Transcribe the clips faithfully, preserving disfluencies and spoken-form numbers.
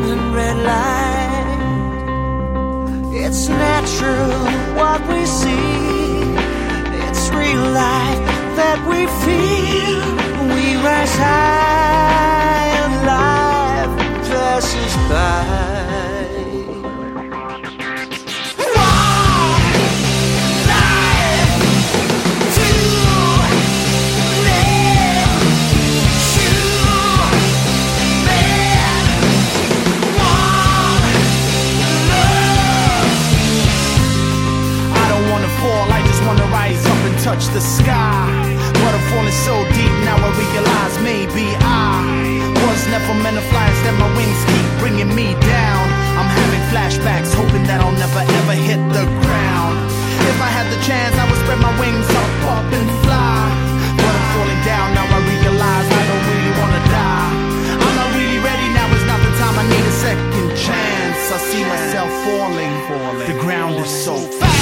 abandoned red light. It's natural what we see. It's real life that we feel. We rise high and life passes by. Touch the sky, but I'm falling so deep now I realize maybe I was never meant to fly. Instead my wings keep bringing me down. I'm having flashbacks, hoping that I'll never ever hit the ground. If I had the chance I would spread my wings up, up and fly. But I'm falling down now I realize I don't really wanna die. I'm not really ready, now is not the time, I need a second chance. I see myself falling, falling. The ground is so fast.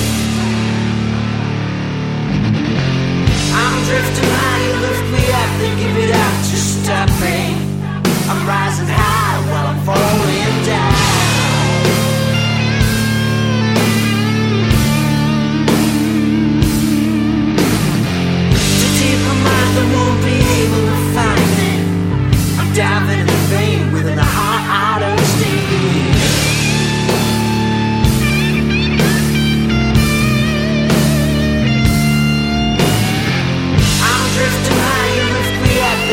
I'm drifting high, you lift me up, then give it up to stop me. I'm rising high while I'm falling down. Too deep in mind, I won't be able to find me. I'm diving in the vein within a heart out of steam.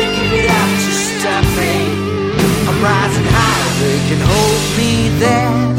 I'm rising high, they can hold me there.